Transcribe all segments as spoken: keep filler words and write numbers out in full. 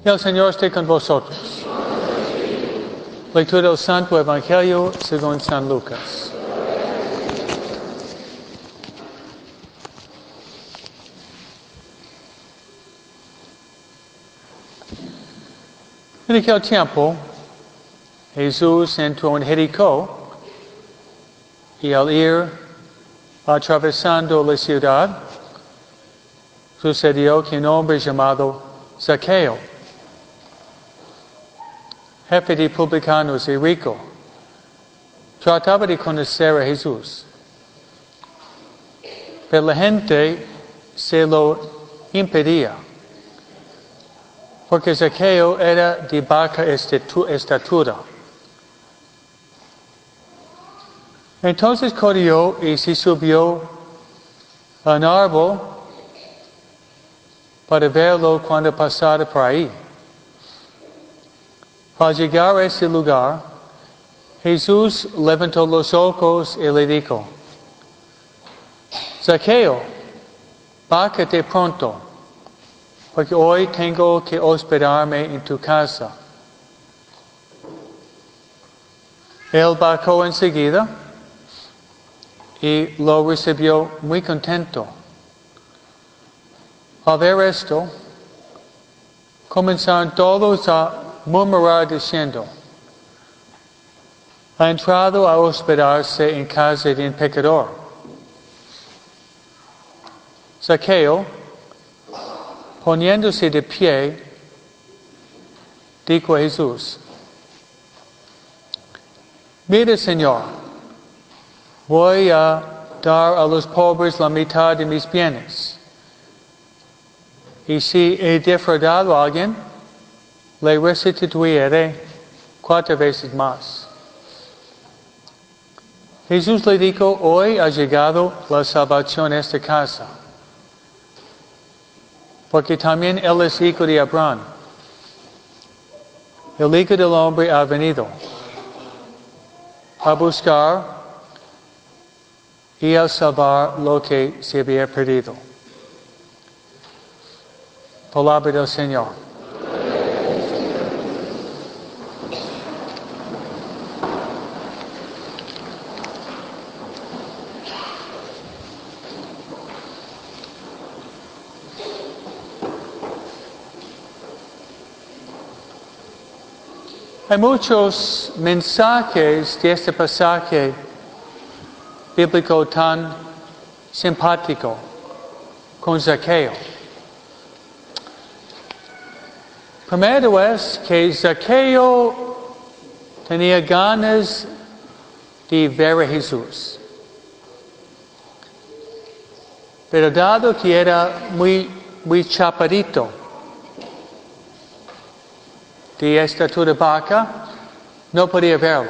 Y el Señor esté con vosotros. Lectura del Santo Evangelio según San Lucas. En aquel tiempo, Jesús entró en Jericó y al ir atravesando la ciudad, sucedió que un hombre llamado Zaqueo, jefe de publicanos y rico, trataba de conocer a Jesús. Pero la gente se lo impedía, porque Zaqueo era de baja estatura. Entonces corrió y se subió a un árbol para verlo cuando pasara por ahí. Al llegar a ese lugar, Jesús levantó los ojos y le dijo: Zaqueo, bájate pronto, porque hoy tengo que hospedarme en tu casa. Él bajó enseguida y lo recibió muy contento. Al ver esto, comenzaron todos a murmurar diciendo: ha entrado a hospedarse en casa de un pecador. Zaqueo, poniéndose de pie, dijo a Jesús: mire, Señor, voy a dar a los pobres la mitad de mis bienes. Y si he defraudado a alguien, le restituiré cuatro veces más. Jesús le dijo: hoy ha llegado la salvación a esta casa, porque también él es hijo de Abraham. El Hijo del Hombre ha venido a buscar y a salvar lo que se había perdido. Palabra del Señor. Hay muchos mensajes de este pasaje bíblico tan simpático con Zaqueo. Primero es que Zaqueo tenía ganas de ver a Jesús. Pero dado que era muy, muy chaparrito, de estatura baja, no podía verlo.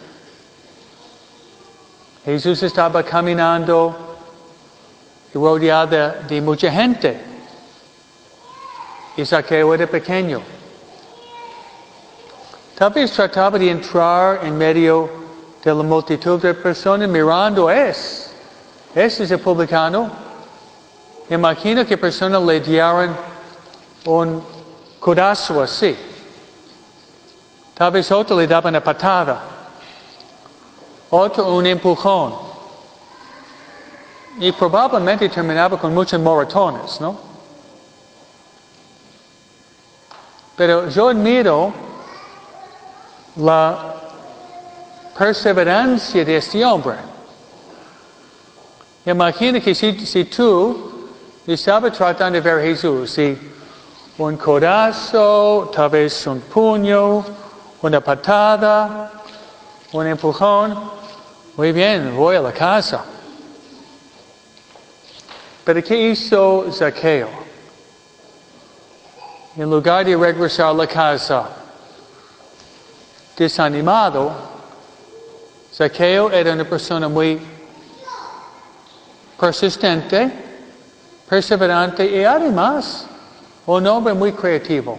Jesús estaba caminando y rodeado de, de mucha gente. Y Zaqueo era pequeño. Tal vez trataba de entrar en medio de la multitud de personas mirando es. Ese es el publicano. Imagino que personas le dieron un codazo así. Tal vez otro le daba una patada. Otro un empujón. Y probablemente terminaba con muchos moratones, ¿no? Pero yo admiro la perseverancia de este hombre. Imagina que si, si tú estabas tratando de ver a Jesús, si un codazo, tal vez un puño, una patada, un empujón, muy bien, voy a la casa. Pero ¿qué hizo Zaqueo? En lugar de regresar a la casa desanimado, Zaqueo era una persona muy persistente, perseverante y además un hombre muy creativo.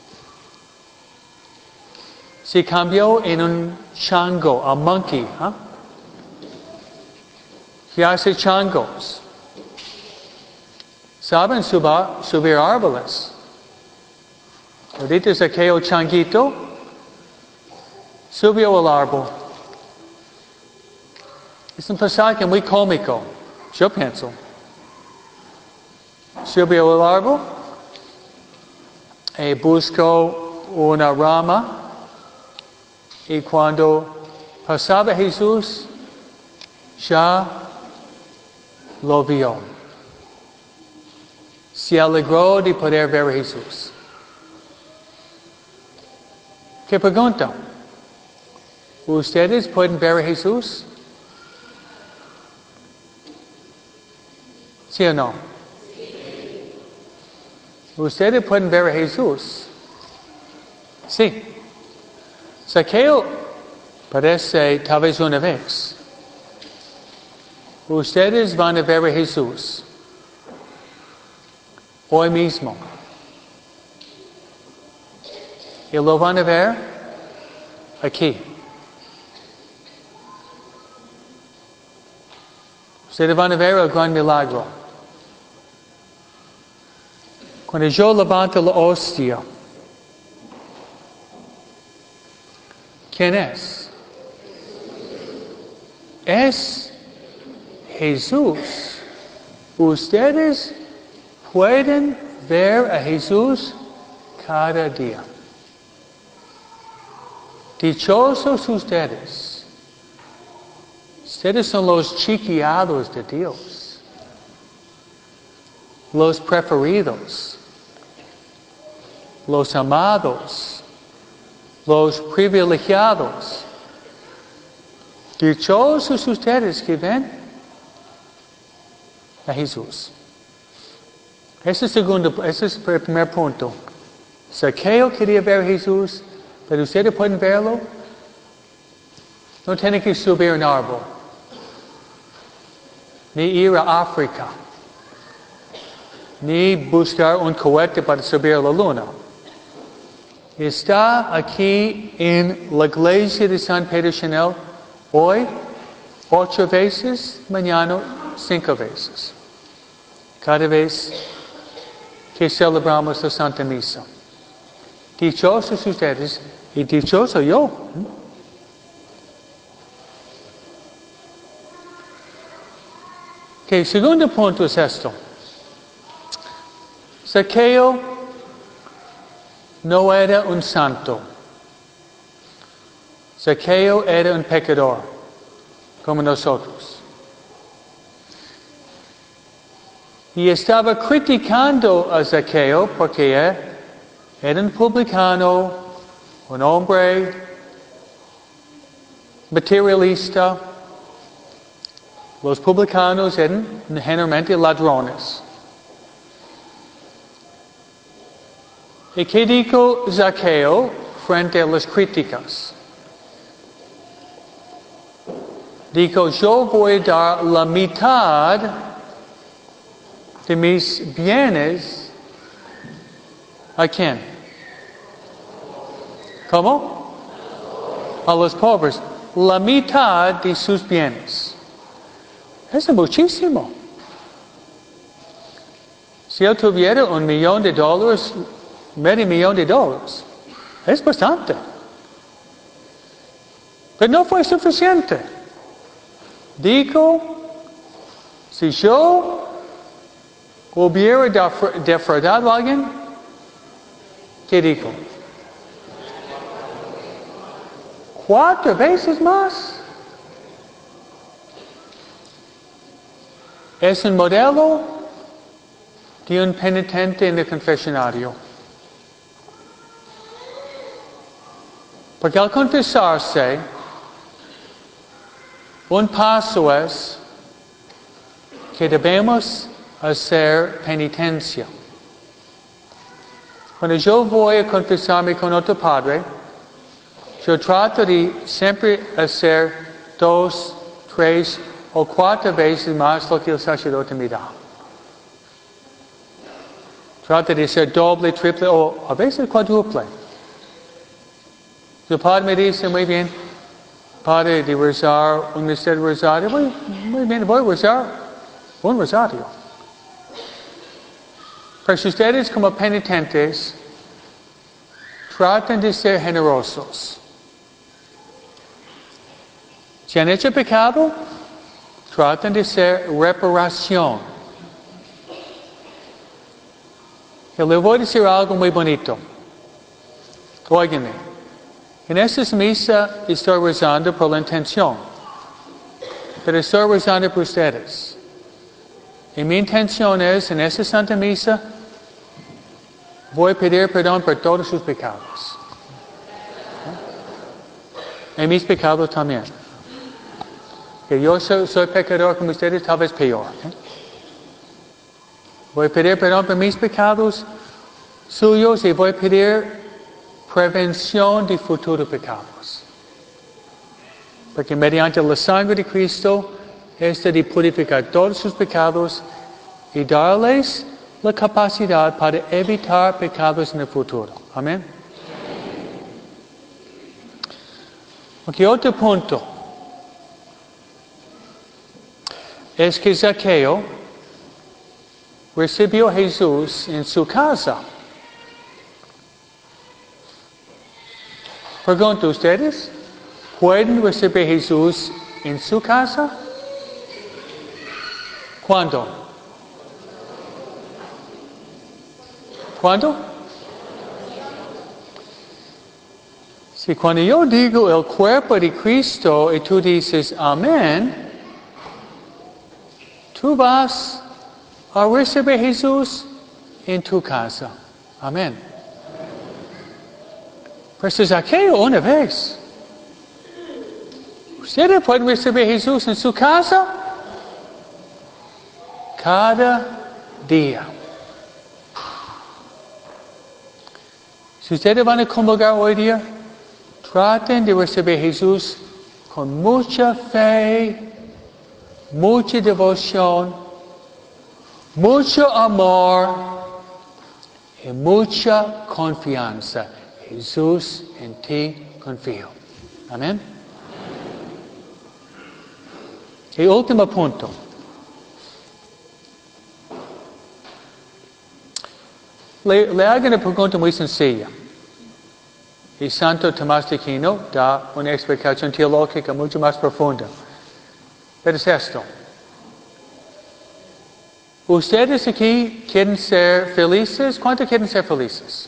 Se cambió en un chango, a monkey, ¿eh? que hace changos. Saben suba, subir árboles. Ahorita Zaqueo Changuito subió al árbol. Es un pasaje muy cómico, yo pienso. Subió al árbol y buscó una rama, y cuando pasaba Jesús, ya lo vio. Se alegró de poder ver a Jesús. ¿Qué pregunta? ¿Ustedes pueden ver a Jesús? ¿Sí o no? Sí. ¿Ustedes pueden ver a Jesús? Sí. Zaqueo parece tal vez una vez. Ustedes van a ver a Jesús hoy mismo. Y lo van a ver aquí. Ustedes van a ver el gran milagro. Cuando yo levanto la hostia, ¿quién es? Es Jesús. Ustedes pueden ver a Jesús cada día. Dichosos ustedes. Ustedes son los chiquiados de Dios. Los preferidos. Los amados. Los privilegiados. Dichosos ustedes que ven a Jesús. Ese es, segundo, ese es el primer punto. Zaqueo quería ver a Jesús, pero ustedes pueden verlo. No tienen que subir un árbol, ni ir a África, ni buscar un cohete para subir a la luna. Está aquí en la iglesia de San Pedro Chanel hoy ocho veces, mañana cinco veces. Cada vez que celebramos la Santa Misa. Dichosos ustedes y dichoso yo. Ok, segundo punto es esto. Zaqueo no era un santo. Zaqueo era un pecador, como nosotros. Y estaba criticando a Zaqueo porque era un publicano, un hombre materialista. Los publicanos eran generalmente ladrones. ¿Y qué dijo Zaqueo frente a las críticas? Dijo, yo voy a dar la mitad de mis bienes. ¿A quién? ¿Cómo? A los pobres. La mitad de sus bienes. Es muchísimo. Si él tuviera un millón de dólares, medio millón de dólares, es bastante. Pero no fue suficiente. Dijo, si yo hubiera defraudado a alguien, ¿qué dijo? Cuatro veces más. Es un modelo de un penitente en el confesionario. Porque al confesarse, un paso es que debemos hacer penitencia. Cuando yo voy a confesarme con otro padre, yo trato de siempre hacer dos, tres o cuatro veces más lo que el sacerdote me da. Trato de hacer doble, triple o a veces cuádruple. El padre me dice, muy bien, padre, de rezar un misterio de rosario. Muy, muy bien, voy a rezar un rosario. Pero si ustedes como penitentes traten de ser generosos. Si han hecho pecado, traten de hacer reparación. Y le voy a decir algo muy bonito. Óiganme. En esta misa estoy rezando por la intención. Pero estoy rezando por ustedes. Y mi intención es, en esta Santa Misa, voy a pedir perdón por todos sus pecados. Y mis pecados también. Que yo soy, soy pecador como ustedes, tal vez peor. ¿eh? Voy a pedir perdón por mis pecados suyos y voy a pedir prevención de futuros pecados. Porque mediante la sangre de Cristo, este de purificar todos sus pecados y darles la capacidad para evitar pecados en el futuro. Amén. Ok, otro punto. Es que Zaqueo recibió a Jesús en su casa. Pregunto, ¿ustedes pueden recibir a Jesús en su casa? ¿Cuándo? ¿Cuándo? Si cuando yo digo el cuerpo de Cristo y tú dices amén, tú vas a recibir a Jesús en tu casa. Amén. Pero Zaqueo una vez. ¿Ustedes pueden recibir a Jesús en su casa? Cada día. Si ustedes van a comulgar hoy día, traten de recibir a Jesús con mucha fe, mucha devoción, mucho amor y mucha confianza. Jesús, en ti confío. Amén. Y último punto. Le, le hago una pregunta muy sencilla. Y Santo Tomás de Aquino da una explicación teológica mucho más profunda. Pero es esto. ¿Ustedes aquí quieren ser felices? ¿Cuántos quieren ser felices?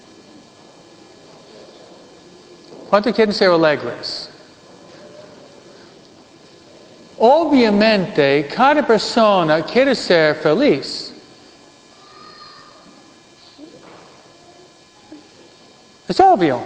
¿Cuántos quieren ser alegres? Obviamente, cada persona quiere ser feliz. Es obvio.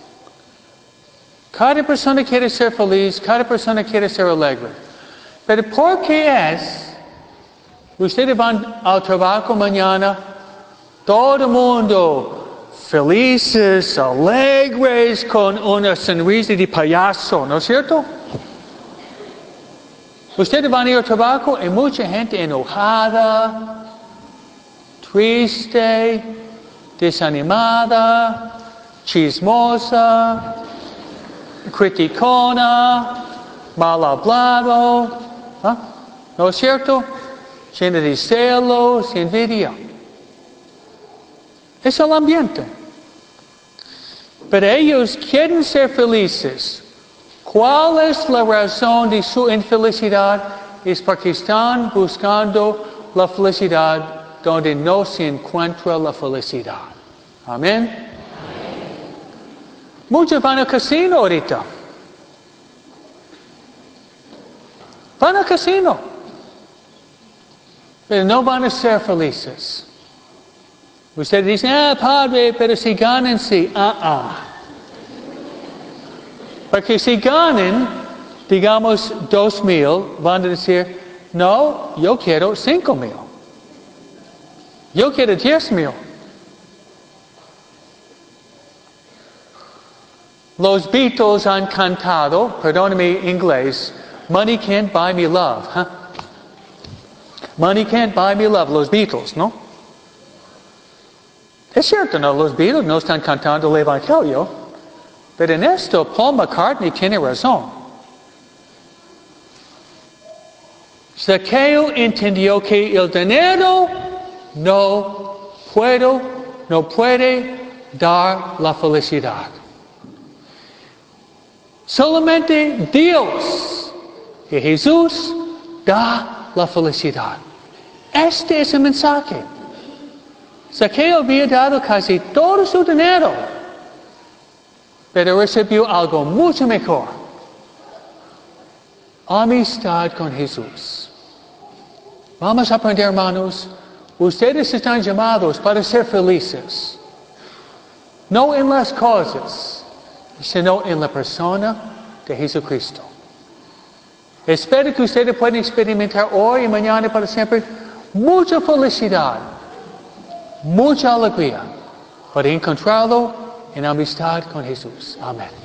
Cada persona quiere ser feliz, cada persona quiere ser alegre. Pero ¿por qué es? Ustedes van al trabajo mañana, todo el mundo felices, alegres, con una sonrisa de payaso, ¿no es cierto? Ustedes van a ir al trabajo y mucha gente enojada, triste, desanimada, chismosa, criticona, mal hablado, ¿ah? ¿No es cierto? Lleno de celos y envidia. Es el ambiente. Pero ellos quieren ser felices. ¿Cuál es la razón de su infelicidad? Es porque están buscando la felicidad donde no se encuentra la felicidad. Amén. Amén. Muchos van al casino ahorita. Van al casino. Pero no van a ser felices. Ustedes dicen, ah, padre, pero si ganan, sí. Ah, ah. Porque si ganan, digamos, dos mil, van a decir, no, yo quiero cinco mil. Yo quiero diez mil. Los Beatles han cantado, perdóname inglés, money can't buy me love. Huh? Money can't buy me love, los Beatles, ¿no? Es cierto, ¿no? Los Beatles no están cantando el Evangelio. Pero en esto, Paul McCartney tiene razón. Zaqueo entendió que el dinero no puedo, no puede dar la felicidad. Solamente Dios y Jesús da la felicidad. Este es el mensaje. Zaqueo había dado casi todo su dinero, pero recibió algo mucho mejor. Amistad con Jesús. Vamos a aprender, hermanos. Ustedes están llamados para ser felices. No en las cosas, sino en la persona de Jesucristo. Espero que ustedes puedan experimentar hoy y mañana para siempre mucha felicidad, mucha alegría, para encontrarlo en amistad con Jesús. Amén.